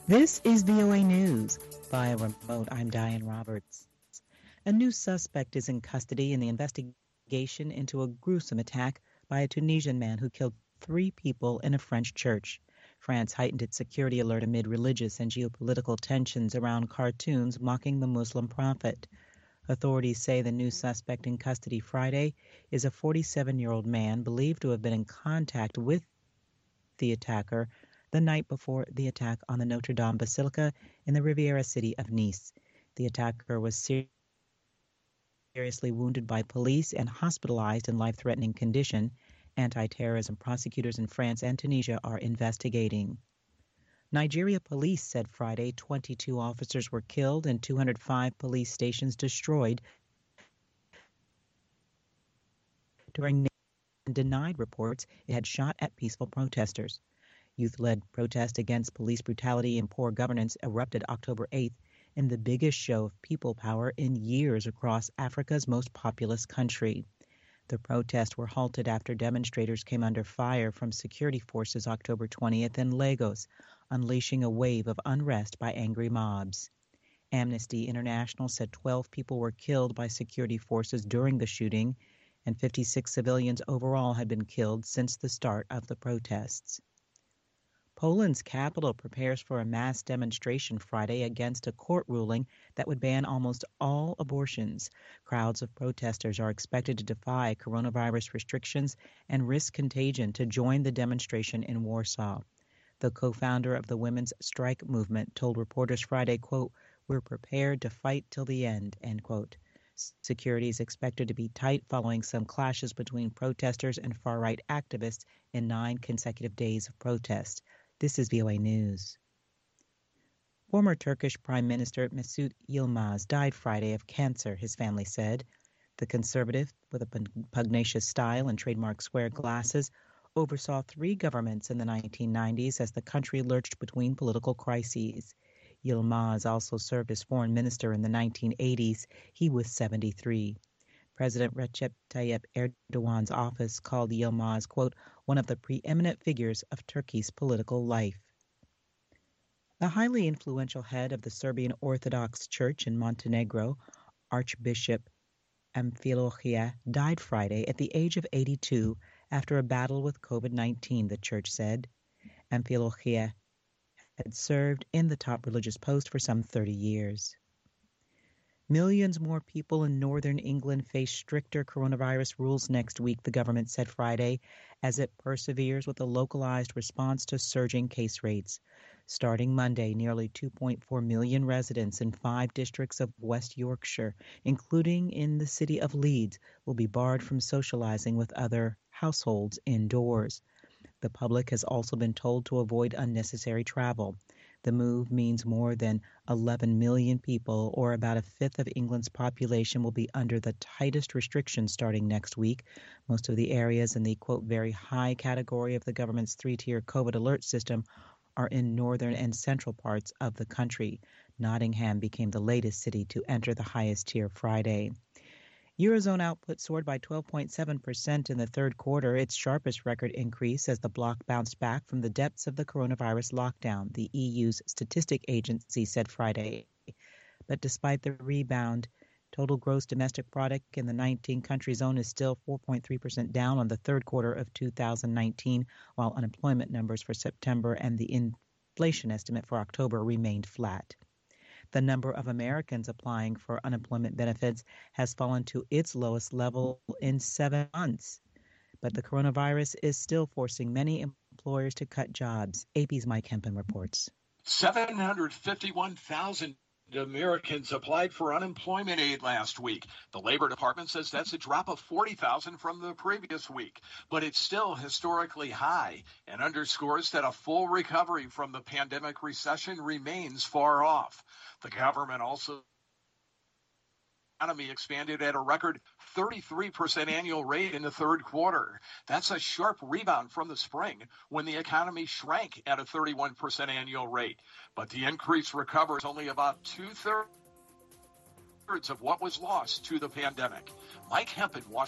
This is VOA News. Via remote, I'm Diane Roberts. A new suspect is in custody in the investigation into a gruesome attack by a Tunisian man who killed 3 people in a French church. France heightened its security alert amid religious and geopolitical tensions around cartoons mocking the Muslim prophet. Authorities say the new suspect in custody Friday is a 47-year-old man believed to have been in contact with the attacker the night before the attack on the Notre Dame Basilica in the Riviera city of Nice. The attacker was seriously wounded by police and hospitalized in life-threatening condition. Anti-terrorism prosecutors in France and Tunisia are investigating. Nigeria police said Friday 22 officers were killed and 205 police stations destroyed during denied reports it had shot at peaceful protesters. Youth-led protest against police brutality and poor governance erupted October 8th in the biggest show of people power in years across Africa's most populous country. The protests were halted after demonstrators came under fire from security forces October 20th in Lagos, unleashing a wave of unrest by angry mobs. Amnesty International said 12 people were killed by security forces during the shooting, and 56 civilians overall had been killed since the start of the protests. Poland's capital prepares for a mass demonstration Friday against a court ruling that would ban almost all abortions. Crowds of protesters are expected to defy coronavirus restrictions and risk contagion to join the demonstration in Warsaw. The co-founder of the women's strike movement told reporters Friday, quote, "We're prepared to fight till the end," end quote. Security is expected to be tight following some clashes between protesters and far-right activists in 9 consecutive days of protest. This is VOA News. Former Turkish Prime Minister Mesut Yilmaz died Friday of cancer, his family said. The conservative, with a pugnacious style and trademark square glasses, oversaw 3 governments in the 1990s as the country lurched between political crises. Yilmaz also served as foreign minister in the 1980s. He was 73. President Recep Tayyip Erdogan's office called Yilmaz, quote, "one of the preeminent figures of Turkey's political life." The highly influential head of the Serbian Orthodox Church in Montenegro, Archbishop Amfilohia, died Friday at the age of 82 after a battle with COVID-19, the church said. Amfilohia had served in the top religious post for some 30 years. Millions more people in northern England face stricter coronavirus rules next week, the government said Friday, as it perseveres with a localized response to surging case rates. Starting Monday, nearly 2.4 million residents in 5 districts of West Yorkshire, including in the city of Leeds, will be barred from socializing with other households indoors. The public has also been told to avoid unnecessary travel. The move means more than 11 million people, or about a fifth of England's population, will be under the tightest restrictions starting next week. Most of the areas in the, quote, very high category of the government's 3-tier COVID alert system are in northern and central parts of the country. Nottingham became the latest city to enter the highest tier Friday. Eurozone output soared by 12.7% in the third quarter, its sharpest record increase as the bloc bounced back from the depths of the coronavirus lockdown, the EU's statistic agency said Friday. But despite the rebound, total gross domestic product in the 19-country zone is still 4.3% down on the third quarter of 2019, while unemployment numbers for September and the inflation estimate for October remained flat. The number of Americans applying for unemployment benefits has fallen to its lowest level in 7 months. But the coronavirus is still forcing many employers to cut jobs. AP's Mike Hempen reports. 751,000 Americans applied for unemployment aid last week. The Labor Department says that's a drop of 40,000 from the previous week, but it's still historically high and underscores that a full recovery from the pandemic recession remains far off. The government also economy expanded at a record 33% annual rate in the third quarter. That's a sharp rebound from the spring when the economy shrank at a 31% annual rate. But the increased recovery is only about 2/3 of what was lost to the pandemic. Mike Hempen, Washington.